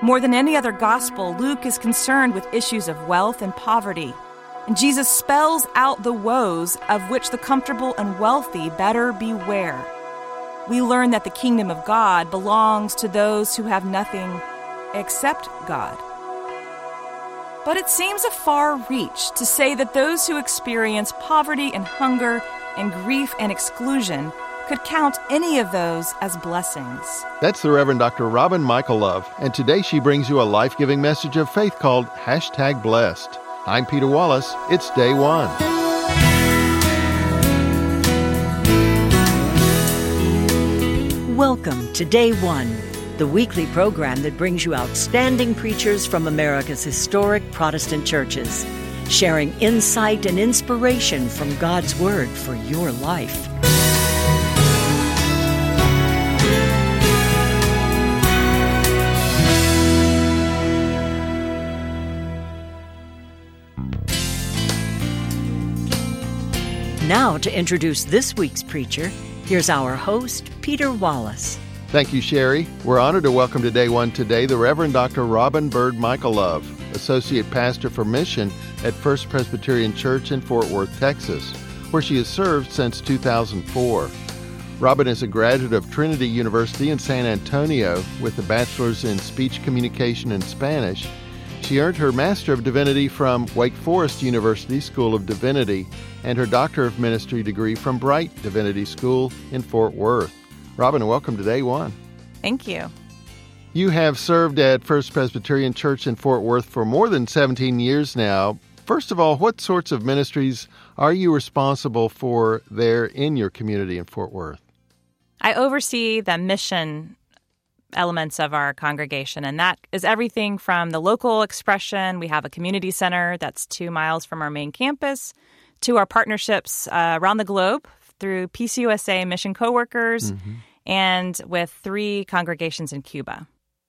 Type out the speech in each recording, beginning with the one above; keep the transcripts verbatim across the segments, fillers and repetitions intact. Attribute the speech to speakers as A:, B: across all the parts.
A: More than any other gospel, Luke is concerned with issues of wealth and poverty. And Jesus spells out the woes of which the comfortable and wealthy better beware. We learn that the kingdom of God belongs to those who have nothing except God. But it seems a far reach to say that those who experience poverty and hunger and grief and exclusion could count any of those as blessings.
B: That's the Reverend Doctor Robin Michael Love, and today she brings you a life-giving message of faith called Hashtag Blessed. I'm Peter Wallace. It's Day One.
C: Welcome to Day One, the weekly program that brings you outstanding preachers from America's historic Protestant churches, sharing insight and inspiration from God's Word for your life. Now, to introduce this week's preacher, here's our host, Peter Wallace.
B: Thank you, Sherry. We're honored to welcome to Day One today the Reverend Doctor Robin Bird Michael Love, Associate Pastor for Mission at First Presbyterian Church in Fort Worth, Texas, where she has served since two thousand four. Robin is a graduate of Trinity University in San Antonio with a bachelor's in Speech Communication and Spanish. She earned her Master of Divinity from Wake Forest University School of Divinity and her Doctor of Ministry degree from Bright Divinity School in Fort Worth. Robin, welcome to Day One.
A: Thank you.
B: You have served at First Presbyterian Church in Fort Worth for more than seventeen years now. First of all, what sorts of ministries are you responsible for there in your community in Fort Worth?
A: I oversee the mission elements of our congregation, and that is everything from the local expression. We have a community center that's two miles from our main campus, to our partnerships uh, around the globe through P C U S A Mission Coworkers, mm-hmm. and with three congregations in Cuba.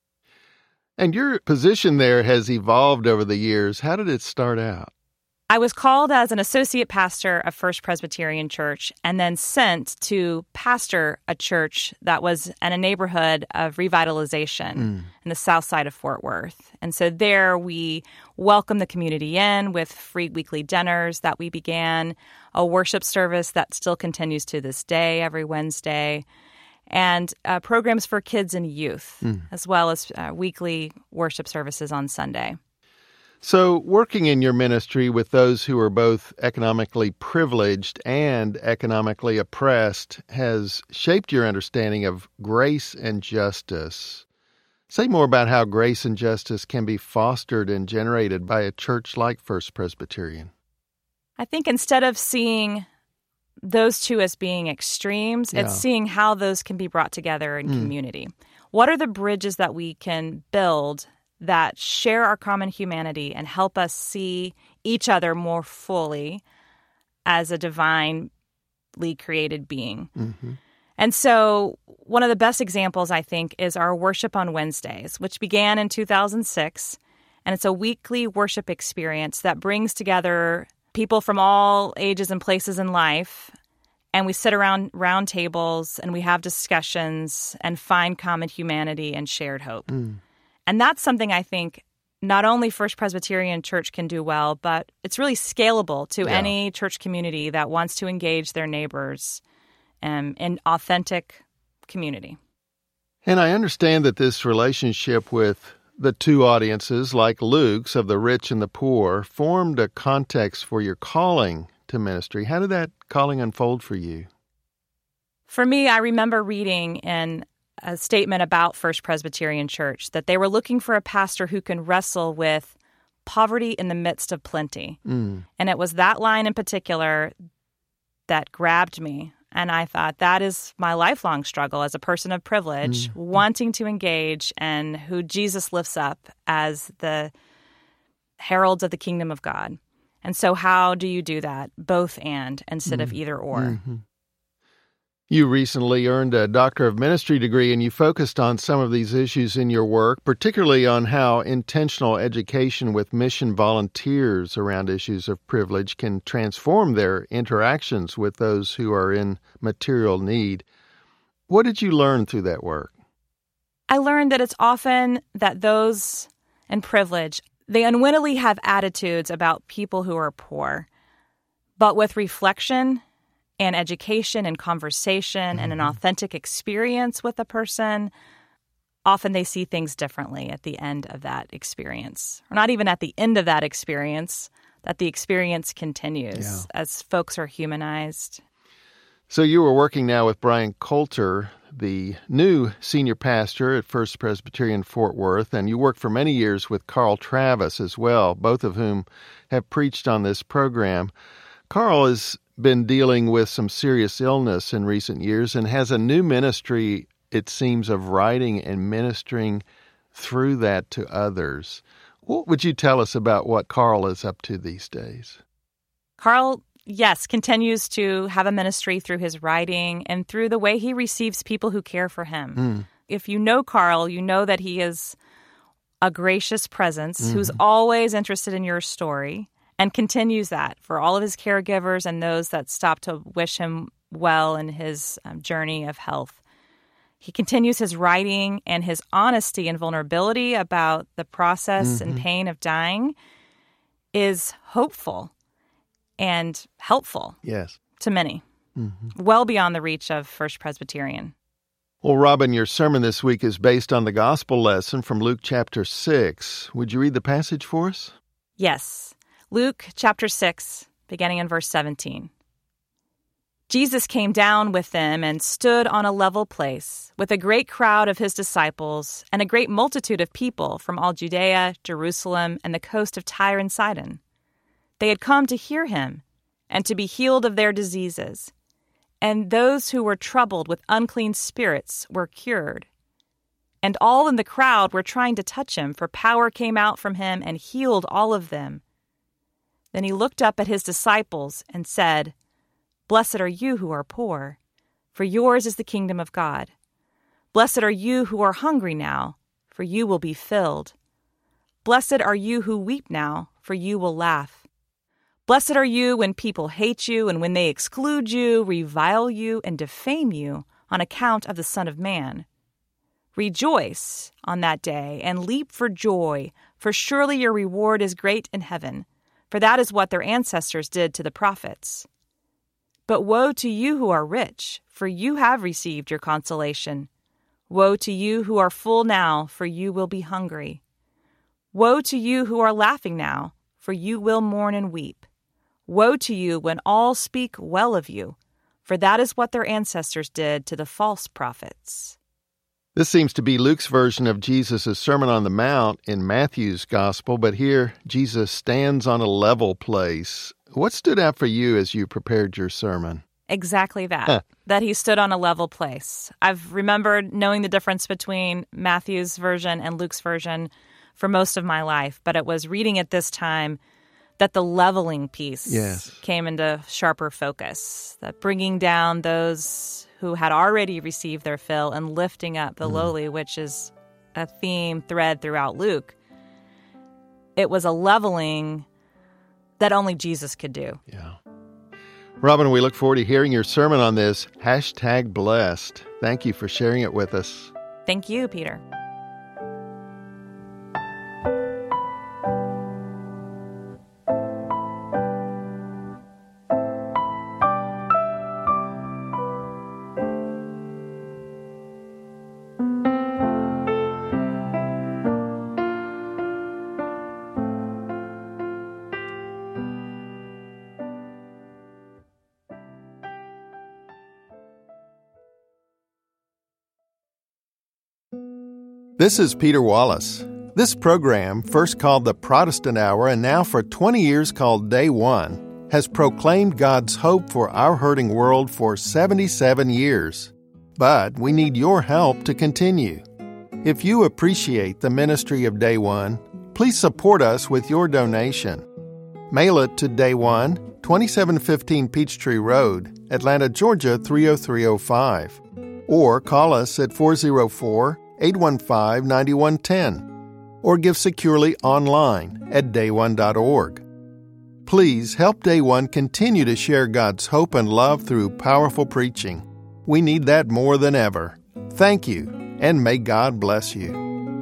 B: And your position there has evolved over the years. How did it start out?
A: I was called as an associate pastor of First Presbyterian Church and then sent to pastor a church that was in a neighborhood of revitalization mm. in the south side of Fort Worth. And so there we welcomed the community in with free weekly dinners that we began, a worship service that still continues to this day every Wednesday, and uh, programs for kids and youth, mm. as well as uh, weekly worship services on Sunday.
B: So working in your ministry with those who are both economically privileged and economically oppressed has shaped your understanding of grace and justice. Say more about how grace and justice can be fostered and generated by a church like First Presbyterian.
A: I think instead of seeing those two as being extremes, yeah. it's seeing how those can be brought together in mm. community. What are the bridges that we can build that share our common humanity and help us see each other more fully as a divinely created being? Mm-hmm. And so one of the best examples, I think, is our Worship on Wednesdays, which began in two thousand six. And it's a weekly worship experience that brings together people from all ages and places in life. And we sit around round tables and we have discussions and find common humanity and shared hope. Mm. And that's something I think not only First Presbyterian Church can do well, but it's really scalable to yeah. any church community that wants to engage their neighbors um, in authentic community.
B: And I understand that this relationship with the two audiences, like Luke's of the rich and the poor, formed a context for your calling to ministry. How did that calling unfold for you?
A: For me, I remember reading in a statement about First Presbyterian Church that they were looking for a pastor who can wrestle with poverty in the midst of plenty. Mm. And it was that line in particular that grabbed me. And I thought, that is my lifelong struggle as a person of privilege, mm. wanting to engage and who Jesus lifts up as the heralds of the kingdom of God. And so how do you do that? Both and instead mm. of either or.
B: Mm-hmm. You recently earned a Doctor of Ministry degree, and you focused on some of these issues in your work, particularly on how intentional education with mission volunteers around issues of privilege can transform their interactions with those who are in material need. What did you learn through that work?
A: I I learned that it's often that those in privilege, they unwittingly have attitudes about people who are poor. But with reflection and education and conversation mm-hmm. and an authentic experience with a person, often they see things differently at the end of that experience. Or not even at the end of that experience, that the experience continues yeah. as folks are humanized.
B: So you were working now with Brian Coulter, the new senior pastor at First Presbyterian Fort Worth, and you worked for many years with Carl Travis as well, both of whom have preached on this program. Carl has been dealing with some serious illness in recent years and has a new ministry, it seems, of writing and ministering through that to others. What would you tell us about what Carl is up to these days?
A: Carl, yes, continues to have a ministry through his writing and through the way he receives people who care for him. Mm. If you know Carl, you know that he is a gracious presence mm-hmm. who's always interested in your story and continues that for all of his caregivers and those that stop to wish him well in his um, journey of health. He continues his writing, and his honesty and vulnerability about the process mm-hmm. and pain of dying is hopeful and helpful
B: yes.
A: to many, mm-hmm. well beyond the reach of First Presbyterian.
B: Well, Robin, your sermon this week is based on the gospel lesson from Luke chapter six. Would you read the passage for us?
A: Yes. Luke chapter six, beginning in verse seventeen. Jesus came down with them and stood on a level place with a great crowd of his disciples and a great multitude of people from all Judea, Jerusalem, and the coast of Tyre and Sidon. They had come to hear him and to be healed of their diseases, and those who were troubled with unclean spirits were cured. And all in the crowd were trying to touch him, for power came out from him and healed all of them. Then he looked up at his disciples and said, "Blessed are you who are poor, for yours is the kingdom of God. Blessed are you who are hungry now, for you will be filled. Blessed are you who weep now, for you will laugh. Blessed are you when people hate you and when they exclude you, revile you, and defame you on account of the Son of Man. Rejoice on that day and leap for joy, for surely your reward is great in heaven, for that is what their ancestors did to the prophets. But woe to you who are rich, for you have received your consolation. Woe to you who are full now, for you will be hungry. Woe to you who are laughing now, for you will mourn and weep. Woe to you when all speak well of you, for that is what their ancestors did to the false prophets."
B: This seems to be Luke's version of Jesus' Sermon on the Mount in Matthew's Gospel, but here Jesus stands on a level place. What stood out for you as you prepared your sermon?
A: Exactly that, that he stood on a level place. I've remembered knowing the difference between Matthew's version and Luke's version for most of my life, but it was reading it this time that the leveling piece
B: yes.
A: came into sharper focus, that bringing down those who had already received their fill and lifting up the mm. lowly, which is a theme thread throughout Luke. It was a leveling that only Jesus could do.
B: Yeah. Robin, we look forward to hearing your sermon on this. Hashtag blessed. Thank you for sharing it with us.
A: Thank you, Peter.
B: This is Peter Wallace. This program, first called the Protestant Hour and now for twenty years called Day One, has proclaimed God's hope for our hurting world for seventy-seven years. But we need your help to continue. If you appreciate the ministry of Day One, please support us with your donation. Mail it to Day One, twenty-seven fifteen Peachtree Road, Atlanta, Georgia three oh three oh five. Or call us at four oh four, eight one five, nine one one zero or give securely online at day one dot org. Please help Day One continue to share God's hope and love through powerful preaching. We need that more than ever. Thank you, and may God bless you.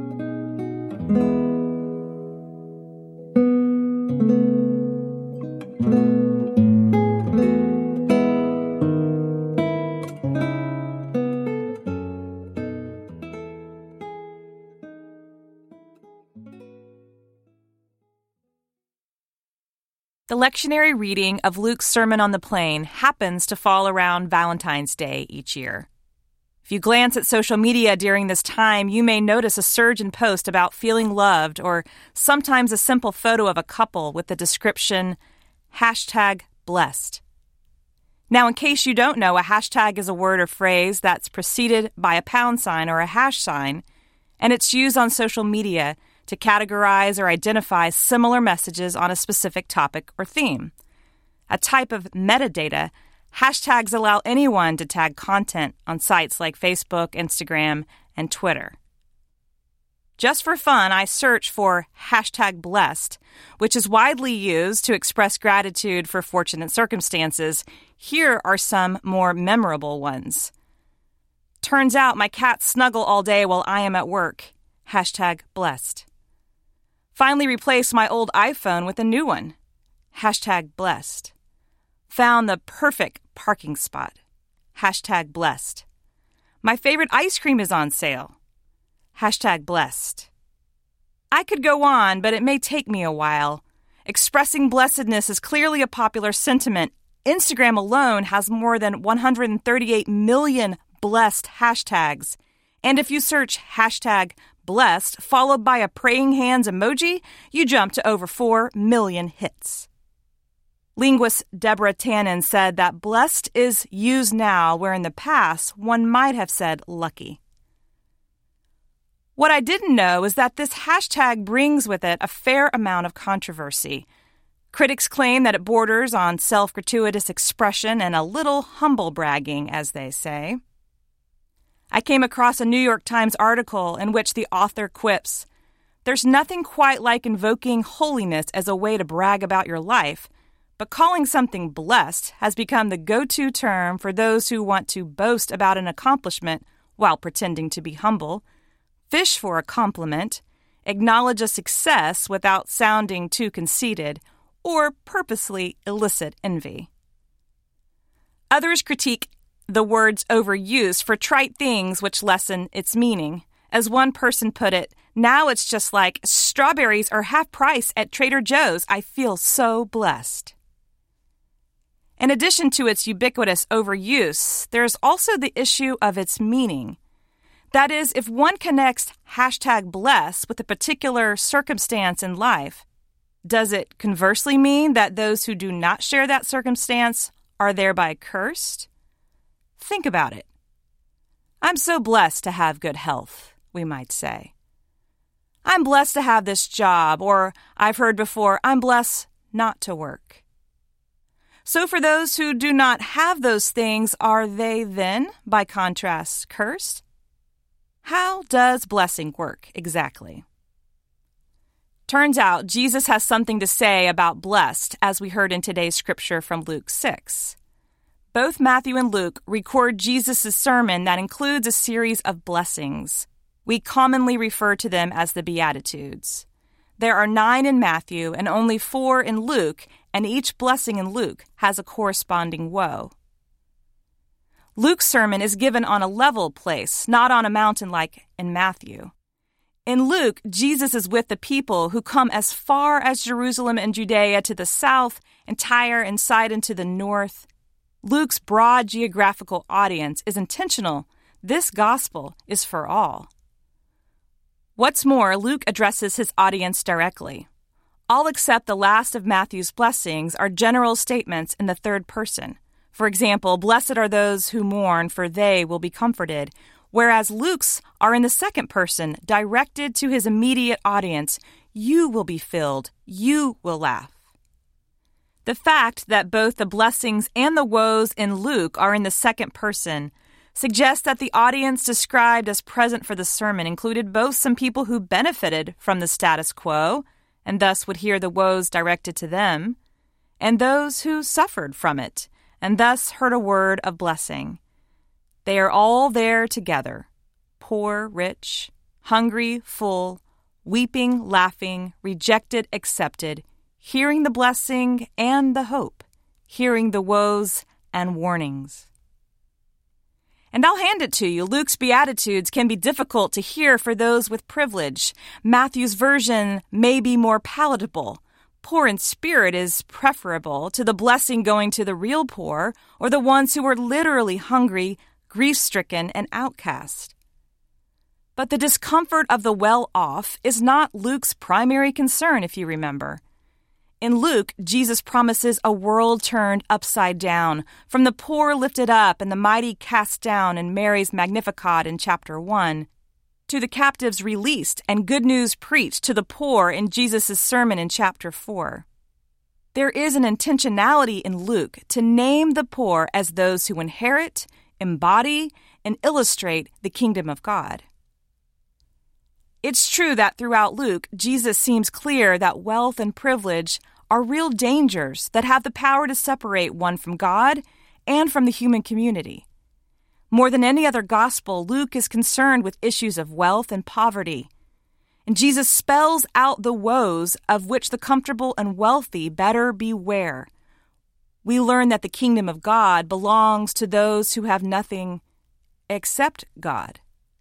A: The lectionary reading of Luke's Sermon on the Plain happens to fall around Valentine's Day each year. If you glance at social media during this time, you may notice a surge in posts about feeling loved, or sometimes a simple photo of a couple with the description, hashtag blessed. Now, in case you don't know, a hashtag is a word or phrase that's preceded by a pound sign or a hash sign, and it's used on social media to categorize or identify similar messages on a specific topic or theme. A type of metadata, hashtags allow anyone to tag content on sites like Facebook, Instagram, and Twitter. Just for fun, I search for hashtag blessed, which is widely used to express gratitude for fortunate circumstances. Here are some more memorable ones. Turns out my cats snuggle all day while I am at work. Hashtag blessed. Finally replaced my old iPhone with a new one. Hashtag blessed. Found the perfect parking spot. Hashtag blessed. My favorite ice cream is on sale. Hashtag blessed. I could go on, but it may take me a while. Expressing blessedness is clearly a popular sentiment. Instagram alone has more than one hundred thirty-eight million blessed hashtags. And if you search hashtag blessed, followed by a praying hands emoji, you jump to over four million hits. Linguist Deborah Tannen said that blessed is used now where in the past one might have said lucky. What I didn't know is that this hashtag brings with it a fair amount of controversy. Critics claim that it borders on self-gratuitous expression and a little humble bragging, as they say. I came across a New York Times article in which the author quips, "There's nothing quite like invoking holiness as a way to brag about your life, but calling something blessed has become the go-to term for those who want to boast about an accomplishment while pretending to be humble, fish for a compliment, acknowledge a success without sounding too conceited, or purposely elicit envy." Others critique the word's overuse for trite things which lessen its meaning. As one person put it, "Now it's just like strawberries are half price at Trader Joe's. I feel so blessed." In addition to its ubiquitous overuse, there's also the issue of its meaning. That is, if one connects hashtag blessed with a particular circumstance in life, does it conversely mean that those who do not share that circumstance are thereby cursed? Think about it. I'm so blessed to have good health, we might say. I'm blessed to have this job, or I've heard before, I'm blessed not to work. So for those who do not have those things, are they then, by contrast, cursed? How does blessing work exactly? Turns out Jesus has something to say about blessed, as we heard in today's scripture from Luke six. Both Matthew and Luke record Jesus' sermon that includes a series of blessings. We commonly refer to them as the Beatitudes. There are nine in Matthew and only four in Luke, and each blessing in Luke has a corresponding woe. Luke's sermon is given on a level place, not on a mountain like in Matthew. In Luke, Jesus is with the people who come as far as Jerusalem and Judea to the south and Tyre and Sidon to the north. Luke's broad geographical audience is intentional. This gospel is for all. What's more, Luke addresses his audience directly. All except the last of Matthew's blessings are general statements in the third person. For example, blessed are those who mourn, for they will be comforted, whereas Luke's are in the second person, directed to his immediate audience. You will be filled. You will laugh. The fact that both the blessings and the woes in Luke are in the second person suggests that the audience described as present for the sermon included both some people who benefited from the status quo and thus would hear the woes directed to them, and those who suffered from it and thus heard a word of blessing. They are all there together, poor, rich, hungry, full, weeping, laughing, rejected, accepted, hearing the blessing and the hope, hearing the woes and warnings. And I'll hand it to you, Luke's Beatitudes can be difficult to hear for those with privilege. Matthew's version may be more palatable. Poor in spirit is preferable to the blessing going to the real poor or the ones who are literally hungry, grief-stricken, and outcast. But the discomfort of the well-off is not Luke's primary concern, if you remember. In Luke, Jesus promises a world turned upside down, from the poor lifted up and the mighty cast down in Mary's Magnificat in chapter one, to the captives released and good news preached to the poor in Jesus' sermon in chapter four. There is an intentionality in Luke to name the poor as those who inherit, embody, and illustrate the kingdom of God. It's true that throughout Luke, Jesus seems clear that wealth and privilege are real dangers that have the power to separate one from God and from the human community. More than any other gospel, Luke is concerned with issues of wealth and poverty. And Jesus spells out the woes of which the comfortable and wealthy better beware. We learn that the kingdom of God belongs to those who have nothing except God.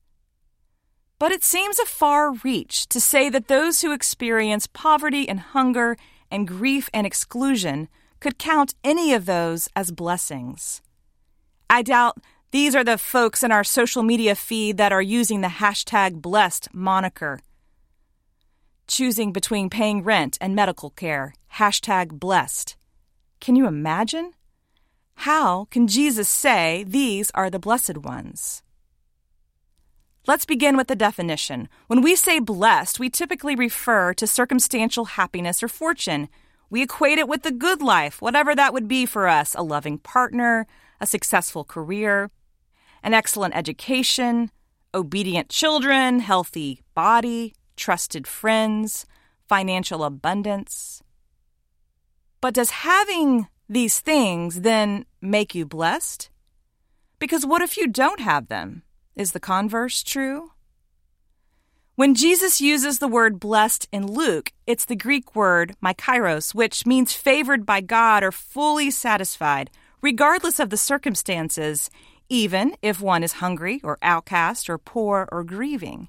A: But it seems a far reach to say that those who experience poverty and hunger and grief and exclusion could count any of those as blessings. I doubt these are the folks in our social media feed that are using the hashtag blessed moniker. Choosing between paying rent and medical care, hashtag blessed. Can you imagine? How can Jesus say these are the blessed ones? Let's begin with the definition. When we say blessed, we typically refer to circumstantial happiness or fortune. We equate it with the good life, whatever that would be for us, a loving partner, a successful career, an excellent education, obedient children, healthy body, trusted friends, financial abundance. But does having these things then make you blessed? Because what if you don't have them? Is the converse true? When Jesus uses the word blessed in Luke, it's the Greek word makairos, which means favored by God or fully satisfied, regardless of the circumstances, even if one is hungry or outcast or poor or grieving.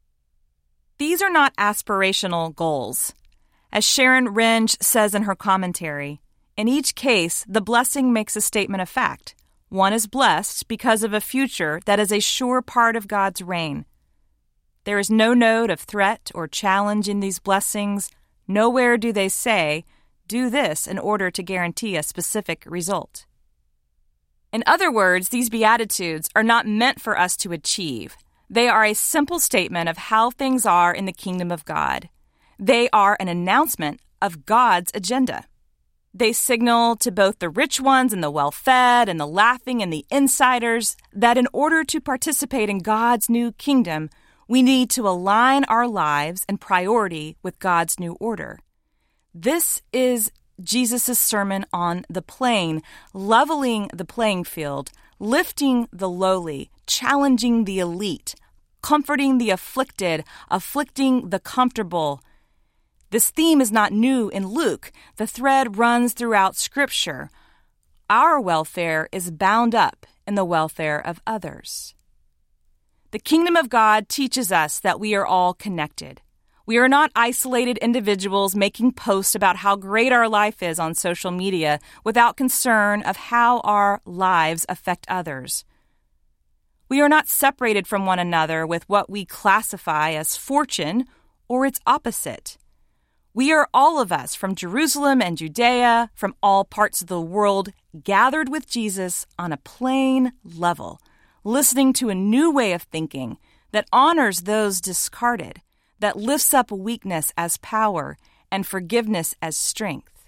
A: These are not aspirational goals. As Sharon Renge says in her commentary, in each case, the blessing makes a statement of fact. One is blessed because of a future that is a sure part of God's reign. There is no note of threat or challenge in these blessings. Nowhere do they say, do this in order to guarantee a specific result. In other words, these Beatitudes are not meant for us to achieve. They are a simple statement of how things are in the kingdom of God. They are an announcement of God's agenda. They signal to both the rich ones and the well-fed and the laughing and the insiders that in order to participate in God's new kingdom, we need to align our lives and priority with God's new order. This is Jesus' sermon on the plain, leveling the playing field, lifting the lowly, challenging the elite, comforting the afflicted, afflicting the comfortable. This theme is not new in Luke. The thread runs throughout Scripture. Our welfare is bound up in the welfare of others. The kingdom of God teaches us that we are all connected. We are not isolated individuals making posts about how great our life is on social media without concern of how our lives affect others. We are not separated from one another with what we classify as fortune or its opposite. We are all of us from Jerusalem and Judea, from all parts of the world, gathered with Jesus on a plain level, listening to a new way of thinking that honors those discarded, that lifts up weakness as power and forgiveness as strength.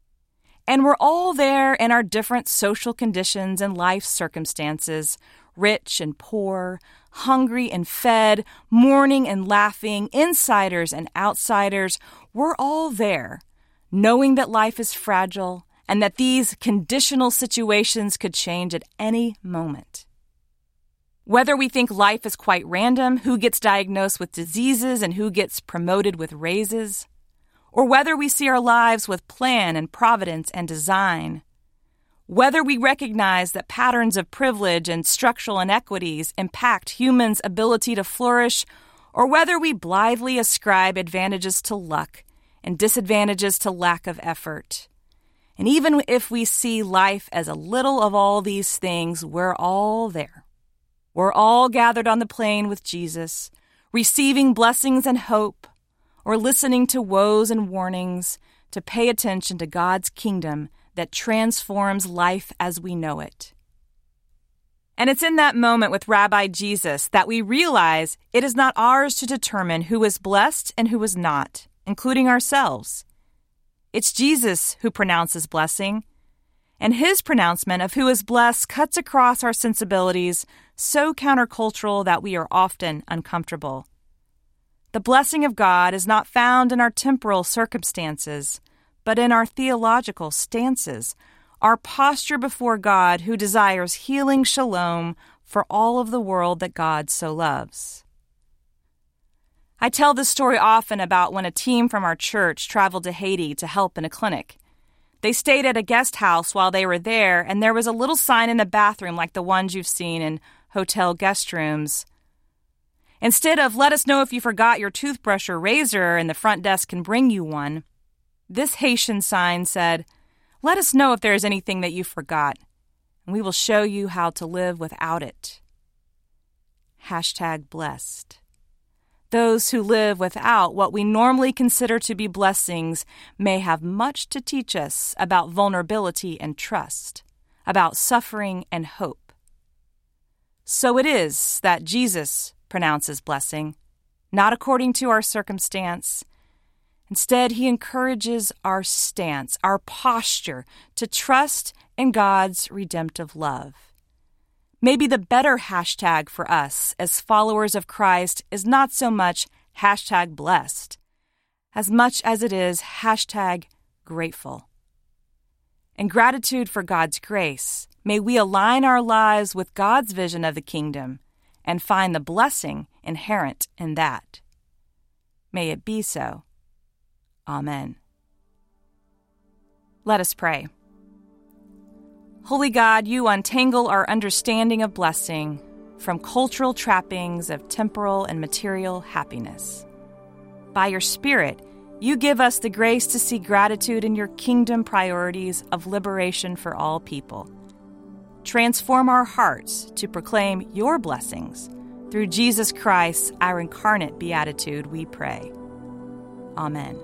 A: And we're all there in our different social conditions and life circumstances, rich and poor, hungry and fed, mourning and laughing, insiders and outsiders. We're all there, knowing that life is fragile and that these conditional situations could change at any moment. Whether we think life is quite random, who gets diagnosed with diseases and who gets promoted with raises, or whether we see our lives with plan and providence and design, whether we recognize that patterns of privilege and structural inequities impact humans' ability to flourish, or whether we blithely ascribe advantages to luck and disadvantages to lack of effort. And even if we see life as a little of all these things, we're all there. We're all gathered on the plain with Jesus, receiving blessings and hope, or listening to woes and warnings to pay attention to God's kingdom that transforms life as we know it. And it's in that moment with Rabbi Jesus that we realize it is not ours to determine who is blessed and who is not, including ourselves. It's Jesus who pronounces blessing, and his pronouncement of who is blessed cuts across our sensibilities, so countercultural that we are often uncomfortable. The blessing of God is not found in our temporal circumstances, but in our theological stances, our posture before God who desires healing shalom for all of the world that God so loves. I tell this story often about when a team from our church traveled to Haiti to help in a clinic. They stayed at a guest house while they were there, and there was a little sign in the bathroom like the ones you've seen in hotel guest rooms. Instead of, "Let us know if you forgot your toothbrush or razor and the front desk can bring you one," this Haitian sign said, "Let us know if there is anything that you forgot, and we will show you how to live without it." Hashtag blessed. Those who live without what we normally consider to be blessings may have much to teach us about vulnerability and trust, about suffering and hope. So it is that Jesus pronounces blessing, not according to our circumstance. Instead, he encourages our stance, our posture, to trust in God's redemptive love. Maybe the better hashtag for us as followers of Christ is not so much hashtag blessed, as much as it is hashtag grateful. In gratitude for God's grace, may we align our lives with God's vision of the kingdom and find the blessing inherent in that. May it be so. Amen. Let us pray. Holy God, you untangle our understanding of blessing from cultural trappings of temporal and material happiness. By your Spirit, you give us the grace to see gratitude in your kingdom priorities of liberation for all people. Transform our hearts to proclaim your blessings. Through Jesus Christ, our incarnate beatitude, we pray. Amen.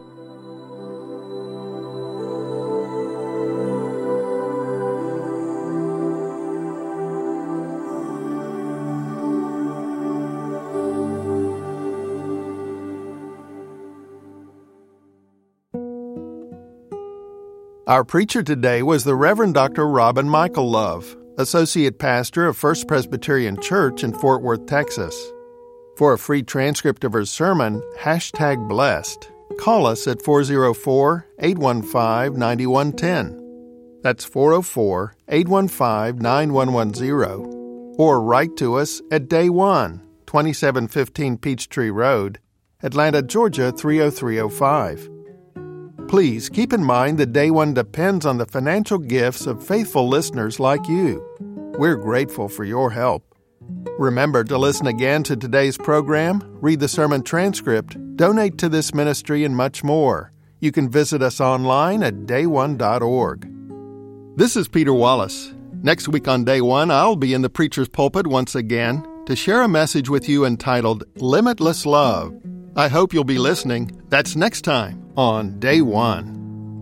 B: Our preacher today was the Reverend Doctor Robin Michael Love, Associate Pastor of First Presbyterian Church in Fort Worth, Texas. For a free transcript of her sermon, hashtag blessed, call us at four oh four, eight one five, nine one one oh. That's four oh four, eight one five, nine one one oh. Or write to us at Day One, twenty-seven fifteen Peachtree Road, Atlanta, Georgia three oh three oh five. Please keep in mind that Day One depends on the financial gifts of faithful listeners like you. We're grateful for your help. Remember to listen again to today's program, read the sermon transcript, donate to this ministry, and much more. You can visit us online at day one dot org. This is Peter Wallace. Next week on Day One, I'll be in the preacher's pulpit once again to share a message with you entitled Limitless Love. I hope you'll be listening. That's next time on Day One.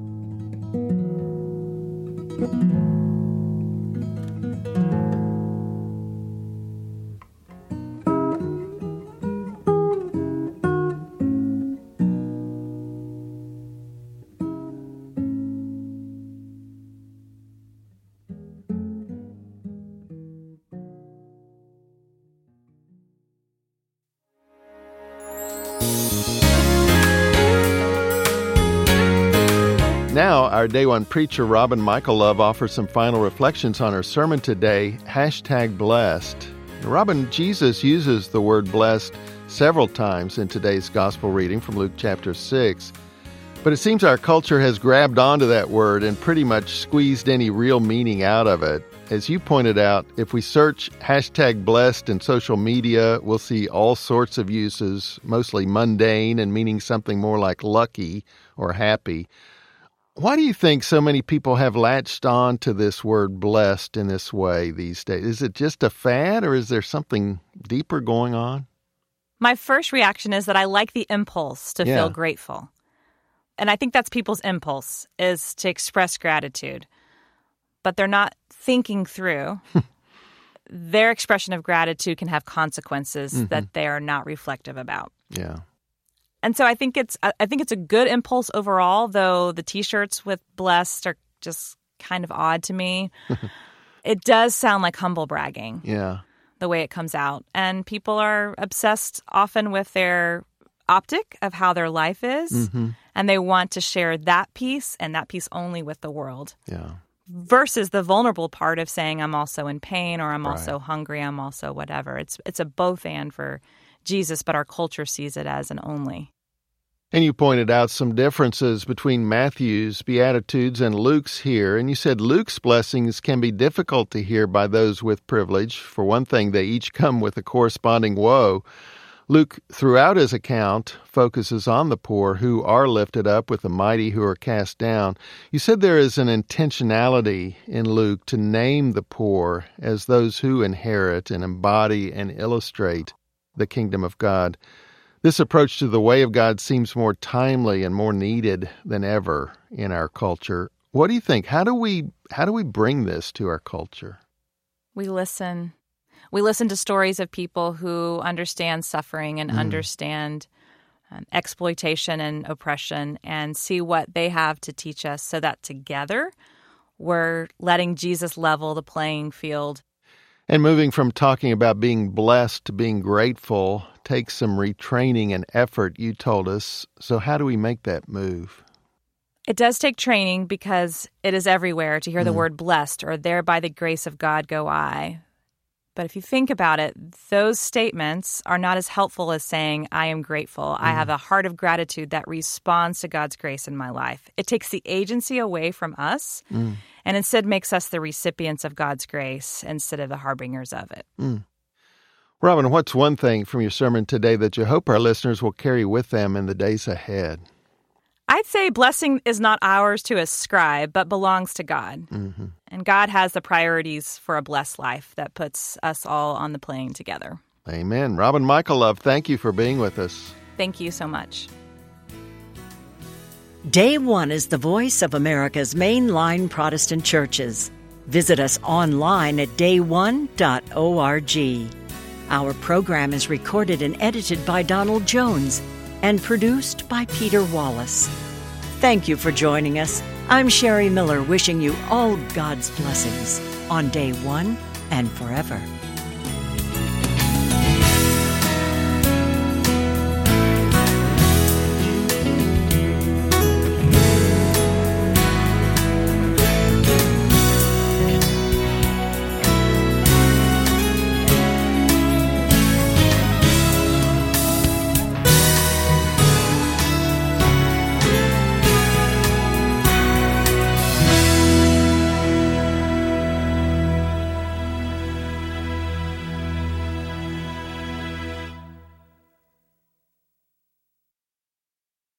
B: Now, our Day One preacher, Robin Michael Love, offers some final reflections on her sermon today, hashtag blessed. Robin, Jesus uses the word blessed several times in today's gospel reading from Luke chapter six. But it seems our culture has grabbed onto that word and pretty much squeezed any real meaning out of it. As you pointed out, if we search hashtag blessed in social media, we'll see all sorts of uses, mostly mundane and meaning something more like lucky or happy. Why do you think so many people have latched on to this word blessed in this way these days? Is it just a fad, or is there something deeper going on?
A: My first reaction is that I like the impulse to
B: Yeah.
A: feel grateful. And I think that's people's impulse, is to express gratitude. But they're not thinking through. Their expression of gratitude can have consequences mm-hmm. that they are not reflective about.
B: Yeah.
A: And so I think it's I think it's a good impulse overall, though the T-shirts with blessed are just kind of odd to me. It does sound like humble bragging.
B: Yeah.
A: The way it comes out. And people are obsessed often with their optic of how their life is, mm-hmm. and they want to share that piece and that piece only with the world.
B: Yeah.
A: Versus the vulnerable part of saying I'm also in pain, or I'm
B: right.
A: also hungry, I'm also whatever. It's it's a both and for Jesus, but our culture sees it as an only.
B: And you pointed out some differences between Matthew's Beatitudes and Luke's here, and you said Luke's blessings can be difficult to hear by those with privilege. For one thing, they each come with a corresponding woe. Luke, throughout his account, focuses on the poor who are lifted up with the mighty who are cast down. You said there is an intentionality in Luke to name the poor as those who inherit and embody and illustrate the kingdom of God. This approach to the way of God seems more timely and more needed than ever in our culture. What do you think? How do we how do we bring this to our culture?
A: We listen. We listen to stories of people who understand suffering and mm. understand um, exploitation and oppression, and see what they have to teach us, so that together we're letting Jesus level the playing field.
B: And moving from talking about being blessed to being grateful takes some retraining and effort, you told us. So how do we make that move?
A: It does take training, because it is everywhere to hear mm. the word blessed, or there by the grace of God go I. But if you think about it, those statements are not as helpful as saying, I am grateful. Mm. I have a heart of gratitude that responds to God's grace in my life. It takes the agency away from us mm. and instead makes us the recipients of God's grace instead of the harbingers of it.
B: Mm. Robin, what's one thing from your sermon today that you hope our listeners will carry with them in the days ahead?
A: I'd say blessing is not ours to ascribe, but belongs to God. Mm-hmm. And God has the priorities for a blessed life that puts us all on the plane together.
B: Amen. Robin Micallove, thank you for being with us.
A: Thank you so much.
C: Day One is the voice of America's mainline Protestant churches. Visit us online at day one dot org. Our program is recorded and edited by Donald Jones and produced by Peter Wallace. Thank you for joining us. I'm Sherry Miller, wishing you all God's blessings on Day One and forever.